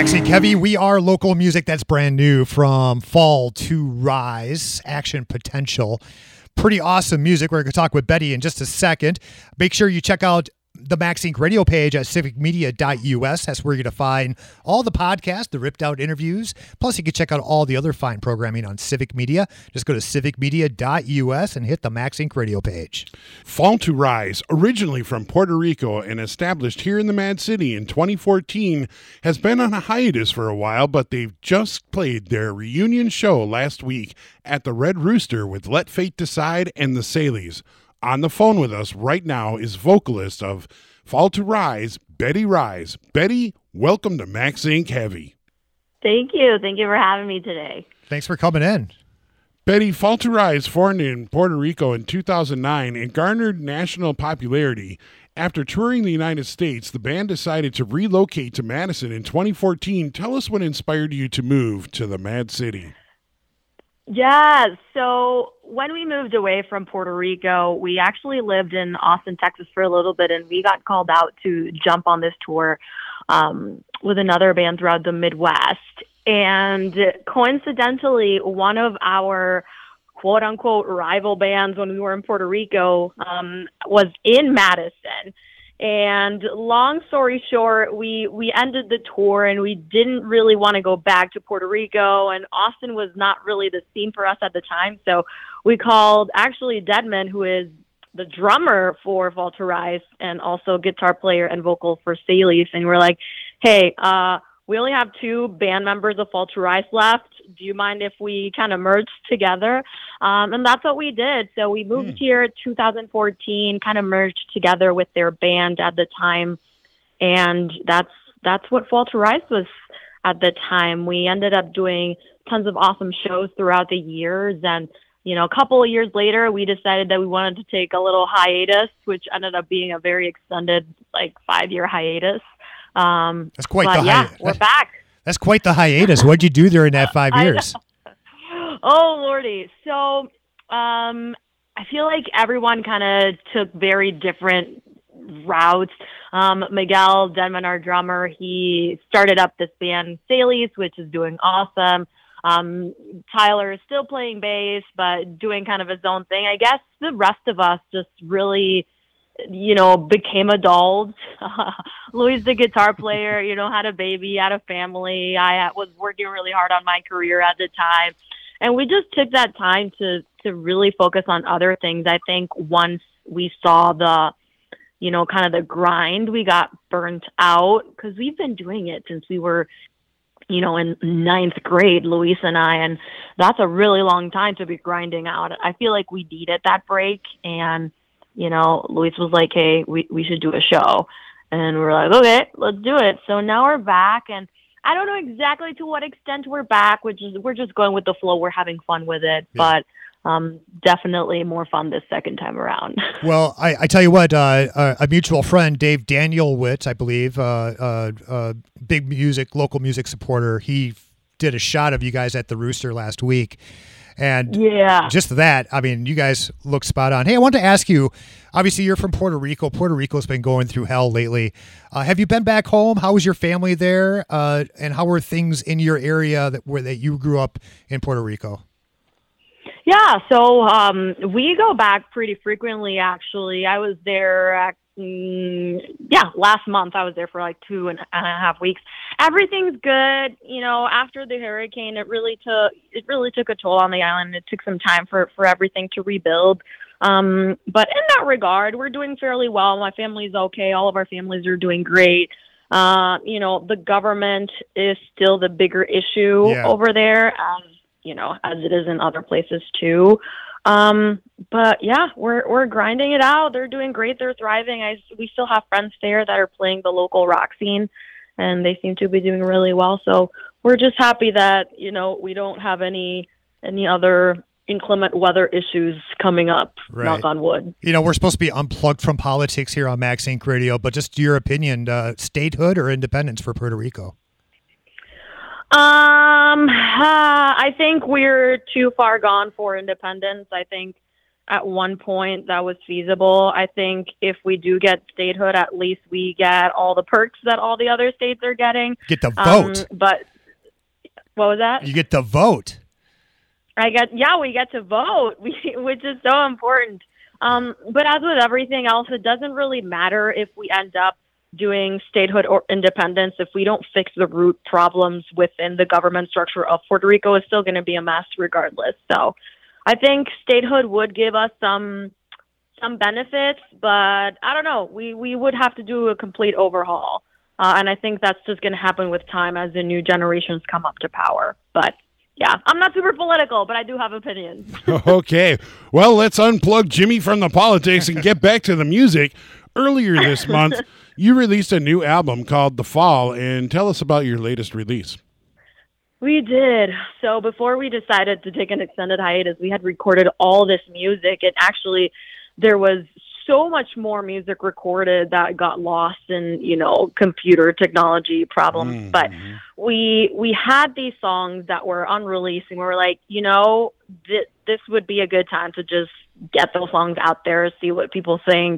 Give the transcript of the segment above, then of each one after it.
Maxine Kevy, we are local music that's brand new from Fall to Rise, Action Potential. Pretty awesome music. We're going to talk with Betty in just a second. Make sure you check out the Max Inc. radio page at civicmedia.us. That's where you're going to find all the podcasts, the ripped out interviews. Plus, you can check out all the other fine programming on Civic Media. Just go to civicmedia.us and hit the Max Inc. radio page. Fall to Rise, originally from Puerto Rico and established here in the Mad City in 2014, has been on a hiatus for a while, but they've just played their reunion show last week at the Red Rooster with Let Fate Decide and the Saleys. On the phone with us right now is vocalist of Fall to Rise, Betty Rise. Betty, welcome to Max Inc. Heavy. Thank you. Thank you for having me today. Thanks for coming in. Betty, Fall to Rise formed in Puerto Rico in 2009 and garnered national popularity. After touring the United States, the band decided to relocate to Madison in 2014. Tell us what inspired you to move to the Mad City. Yeah, so when we moved away from Puerto Rico, we actually lived in Austin, Texas for a little bit, and we got called out to jump on this tour with another band throughout the Midwest. And coincidentally, one of our quote-unquote rival bands when we were in Puerto Rico was in Madison. And long story short, we ended the tour and we didn't really want to go back to Puerto Rico, and Austin was not really the scene for us at the time. So we called actually Deadman, who is the drummer for Fall to Rise and also guitar player and vocal for Saleys. And we're like, hey, we only have two band members of Fall to Rise left. Do you mind if we kind of merged together? And that's what we did. So we moved here 2014, kind of merged together with their band at the time. And that's what Fall to Rise was at the time. We ended up doing tons of awesome shows throughout the years. And, you know, a couple of years later, we decided that we wanted to take a little hiatus, which ended up being a very extended, like 5-year hiatus. That's quite the hiatus. We're back. That's quite the hiatus. What'd you do during that 5 years? Oh, Lordy. So I feel like everyone kind of took very different routes. Miguel Denman, our drummer, he started up this band, Saleys, which is doing awesome. Tyler is still playing bass, but doing kind of his own thing. I guess the rest of us just really, you know, became adults. Luis, the guitar player, you know, had a baby, had a family. I was working really hard on my career at the time. And we just took that time to really focus on other things. I think once we saw the, you know, kind of the grind, we got burnt out because we've been doing it since we were, you know, in 9th grade, Luis and I, and that's a really long time to be grinding out. I feel like we needed that break, and you know, Luis was like, hey, we should do a show. And we're like, okay, let's do it. So now we're back. And I don't know exactly to what extent we're back, we're just going with the flow. We're having fun with it. Yeah. But definitely more fun this second time around. Well, I tell you what, a mutual friend, Dave Danielwitz, I believe, big local music supporter, he did a shot of you guys at the Rooster last week. And yeah, just that, I mean, you guys look spot on. Hey, I want to ask you, obviously you're from Puerto Rico. Puerto Rico's been going through hell lately. Have you been back home? How was your family there? And how were things in your area that you grew up in Puerto Rico? Yeah, so we go back pretty frequently, actually. I was there last month. I was there for like 2.5 weeks. Everything's good. You know, after the hurricane, it really took a toll on the island. It took some time for everything to rebuild. But in that regard, we're doing fairly well. My family's okay. All of our families are doing great. You know, the government is still the bigger issue over there, as you know, as it is in other places too. But yeah, we're grinding it out. They're doing great. They're thriving. We still have friends there that are playing the local rock scene, and they seem to be doing really well. So we're just happy that, you know, we don't have any other inclement weather issues coming up, right. Knock on wood. You know, we're supposed to be unplugged from politics here on Max Inc. Radio, but just your opinion, statehood or independence for Puerto Rico? I think we're too far gone for independence. I think, at one point that was feasible. I think if we do get statehood, at least we get all the perks that all the other states are getting. Get the vote. But what was that? You get the vote. we get to vote, which is so important. But as with everything else, it doesn't really matter if we end up doing statehood or independence. If we don't fix the root problems within the government structure of Puerto Rico, it's still going to be a mess regardless. So I think statehood would give us some benefits, but I don't know. We would have to do a complete overhaul. And I think that's just going to happen with time as the new generations come up to power. But yeah, I'm not super political, but I do have opinions. Okay. Well, let's unplug Jimmy from the politics and get back to the music. Earlier this month, you released a new album called The Fall, and tell us about your latest release. We did. So before we decided to take an extended hiatus, we had recorded all this music, and actually there was so much more music recorded that got lost in, computer technology problems. But we had these songs that were unreleased, and we were like, this would be a good time to just get those songs out there, see what people think.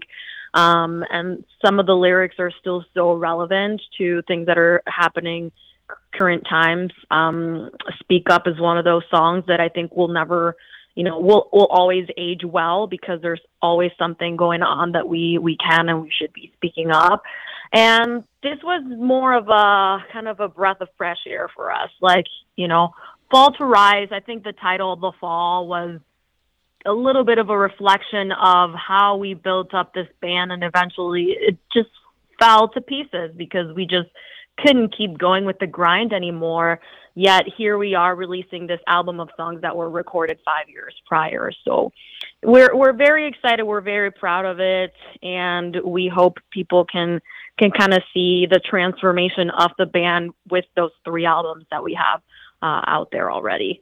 And some of the lyrics are still so relevant to things that are happening current times. Speak Up is one of those songs that I think will never, will always age well, because there's always something going on that we can and we should be speaking up. And this was more of a kind of a breath of fresh air for us. Like, Fall to Rise, I think the title of The Fall was a little bit of a reflection of how we built up this band, and eventually it just fell to pieces because we just couldn't keep going with the grind anymore. Yet here we are releasing this album of songs that were recorded 5 years prior. So we're very excited. We're very proud of it. And we hope people can kind of see the transformation of the band with those 3 albums that we have out there already.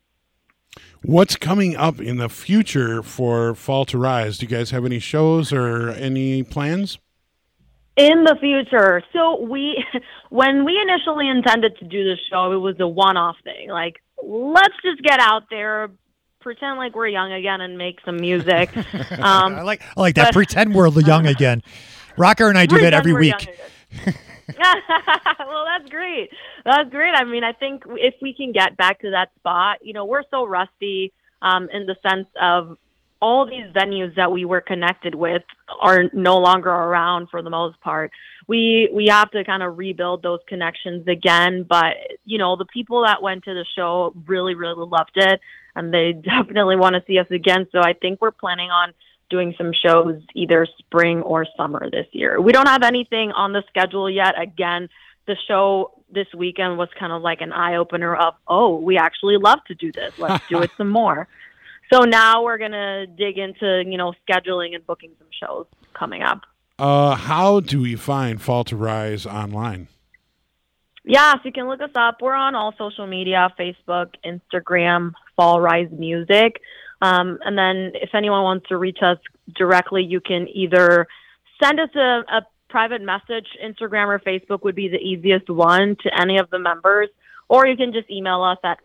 What's coming up in the future for Fall to Rise? Do you guys have any shows or any plans? In the future. So when we initially intended to do this show, it was a one-off thing. Like, let's just get out there, pretend like we're young again, and make some music. I like that. Pretend we're young again. Rocker and I do that every week. Well, that's great. That's great. I mean, I think if we can get back to that spot, we're so rusty in the sense of all these venues that we were connected with are no longer around for the most part. We have to kind of rebuild those connections again. But, the people that went to the show really, really loved it, and they definitely want to see us again. So I think we're planning on doing some shows either spring or summer this year. We don't have anything on the schedule yet. Again, the show this weekend was kind of like an eye-opener of, we actually love to do this. Let's do it some more. So now we're going to dig into, scheduling and booking some shows coming up. How do we find Fall to Rise online? Yeah, so you can look us up. We're on all social media, Facebook, Instagram, Fall Rise Music. And then if anyone wants to reach us directly, you can either send us a private message. Instagram or Facebook would be the easiest one to any of the members. Or you can just email us at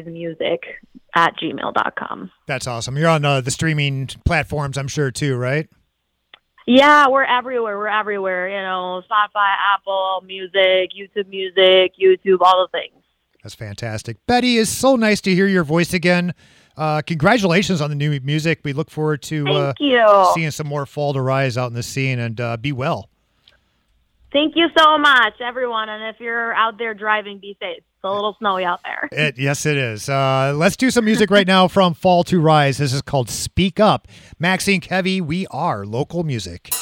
fallrisemusic@gmail.com. That's awesome. You're on the streaming platforms, I'm sure, too, right? Yeah, we're everywhere. Spotify, Apple Music, YouTube, all the things. That's fantastic. Betty, it's so nice to hear your voice again. Congratulations on the new music. We look forward to seeing some more Fall to Rise out in the scene, and be well. Thank you so much, everyone. And if you're out there driving, be safe. It's a little snowy out there. Yes, it is. Let's do some music right now from Fall to Rise. This is called Speak Up. Maxine Kevy, we are local music.